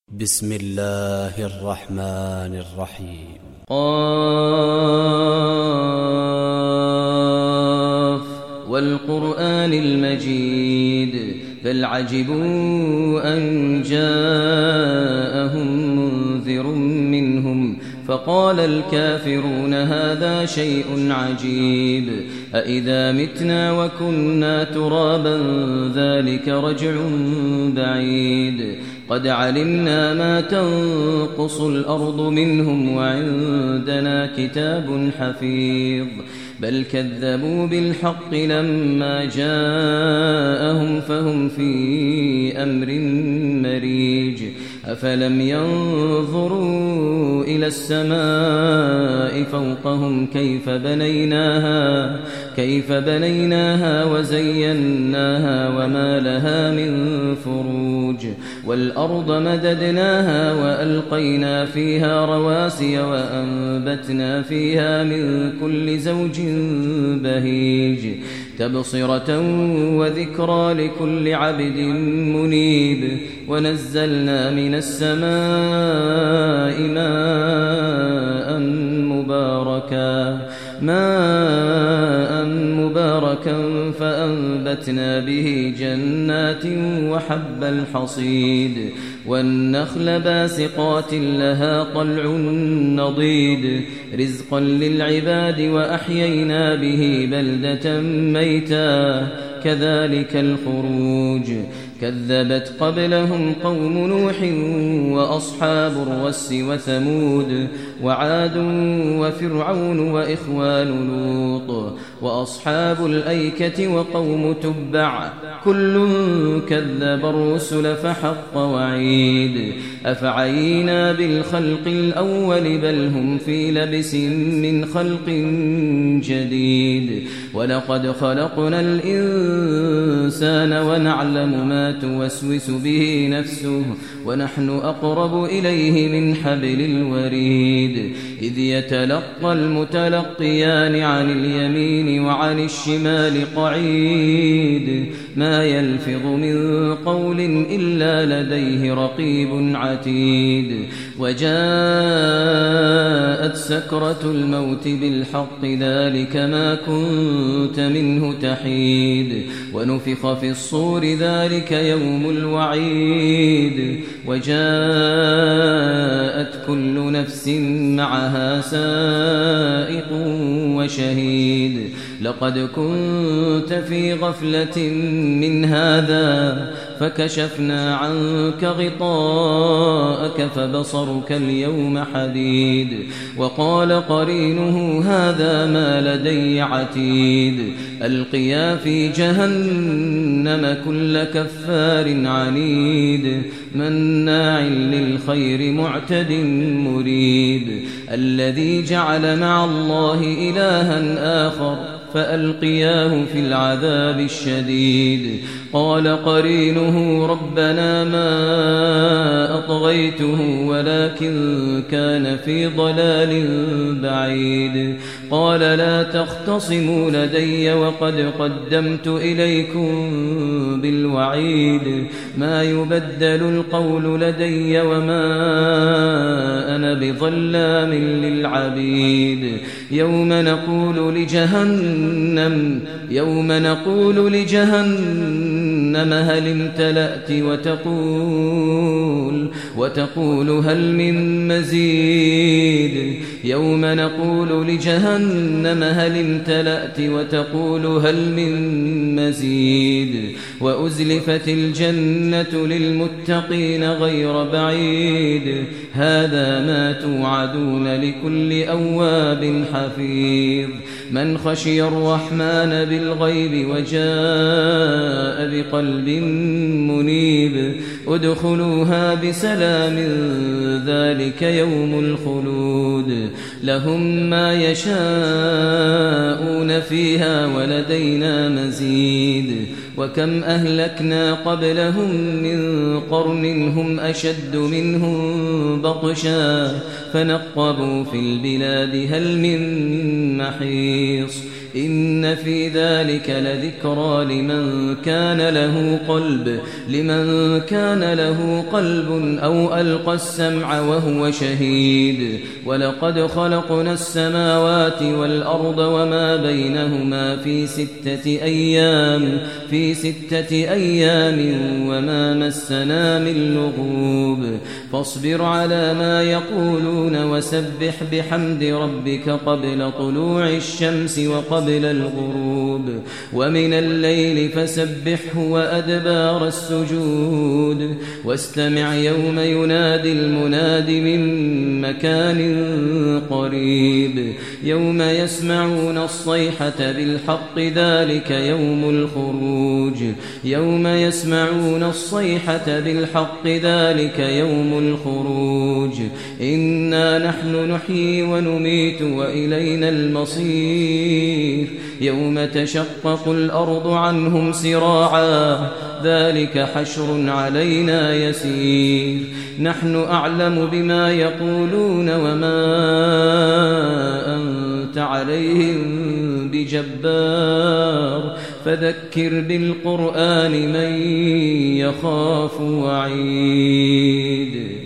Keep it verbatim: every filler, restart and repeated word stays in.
بسم الله الرحمن الرحيم. قاف والقرآن المجيد بل عجبوا أن جاءهم منذر منهم فقال الكافرون هذا شيء عجيب أإذا متنا وكنا ترابا ذلك رجع بعيد قد علمنا ما تنقص الأرض منهم وعندنا كتاب حفيظ بل كذبوا بالحق لما جاءهم فهم في أمر مريج أفلم ينظروا إلى السماء فوقهم كيف بنيناها كيف بنيناها وزيناها وما لها من فروج والأرض مددناها وألقينا فيها رواسي وأنبتنا فيها من كل زوج بهيج تبصرة وذكرى لكل عبد منيب ونزلنا من السماء ماء مباركا ماء مباركا فأنبتنا به جنات وحب الحصيد والنخل باسقات لها طلع نضيد رزقا للعباد وأحيينا به بلدة ميتا كذلك الخروج كذبت قبلهم قوم نوح وأصحاب الرس وثمود وعاد وفرعون وإخوان لوط وأصحاب الأيكة وقوم تبع كل كذب الرسل فحق وعيد أفعينا بالخلق الأول بل هم في لبس من خلق جديد ولقد خلقنا الإنسان ونعلم ما توسوس به نفسه ونحن أقرب إليه من حبل الوريد إذ يتلقى المتلقيان عن اليمين وعن الشمال قعيد ما يلفظ من قول إلا لديه رقيب عتيد وجاءت سكرة الموت بالحق ذلك ما كنت منه تحيد ونفخ في الصور ذلك يوم الوعيد وجاءت كل نفس معها سائق وشهيد لقد كنت في غفلة من هذا فكشفنا عنك غطاءك فبصرك اليوم حديد وقال قرينه هذا ما لدي عتيد ألقيا في جهنم كل كفار عنيد مناع للخير معتد مريب الذي جعل مع الله إلها آخر فألقياه في العذاب الشديد قال قرينه ربنا ما أطغيته ولكن كان في ضلال بعيد قال لا تختصموا لدي وقد قدمت إليكم بالوعيد ما يبدل القول لدي وما أنا بظلام للعبيد يوم نقول لجهنم يوم نقول لجهنم هل امتلأت وتقول وتقول هل من مزيد يوم نقول لجهنم هل امتلأت وتقول هل من مزيد وأزلفت الجنة للمتقين غير بعيد هذا ما توعدون لكل أواب حفيظ من خشي الرحمن بالغيب وجاء بقلب منيب ادخلوها بسلام ذلك يوم الخلود لهم ما يشاءون فيها ولدينا مزيد وكم أهلكنا قبلهم من قرن هم أشد منهم بطشا فنقبوا في البلاد هل من محيص إن في ذلك لذكرى لمن كان له قلب لمن كان له قلب أو ألقى السمع وهو شهيد ولقد خلقنا السماوات والأرض وما بينهما في ستة أيام في ستة أيام وما مسنا من لغوب فاصبر على ما يقولون وسبح بحمد ربك قبل طلوع الشمس وقبل الغروب ومن الليل فسبحه وأدبار السجود واستمع يوم ينادي المناد من مكان قريب يوم يسمعون الصيحة بالحق ذلك يوم الخروج يوم يسمعون الصيحة بالحق ذلك يوم الخروج إنا نحن نحيي ونميت وإلينا المصير يوم تشقق الأرض عنهم سراعا ذلك حشر علينا يسير نحن أعلم بما يقولون وما أنت عليهم بجبار فذكر بالقرآن من يخاف وعيد.